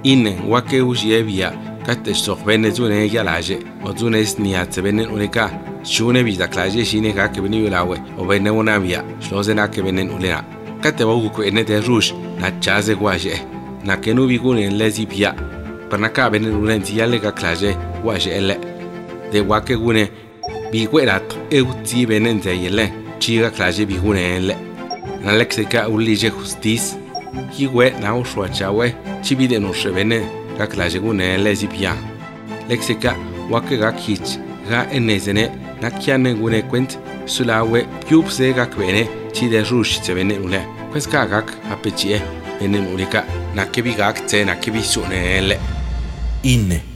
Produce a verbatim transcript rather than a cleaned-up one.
ine wake ushie bia kate sok bene zune ya laje o zune snia tsebenen unika shune bi da klaje shine ka ke beni ulawe o bene wona bia shloze na ke benen ulena kate wa ku ene de rush na chaze gwaje na kenu bi ku ne lezi bia pana ka benen ulen ti yale ka klaje waje ele de wake gune bi kwerato e uti benen de yele chiga klaje bi gune ele na lexika ulije justice hiwe na ushwa chawe chibide no shebene ka klaje gune lezi bia lexika wake ga kich ga enezene na kiane gune kwent sulawe pyupse ga kwene chide rush tsebene ule kweska ga hapechie benen ulika na kebi ga tse na kebi sune ele inne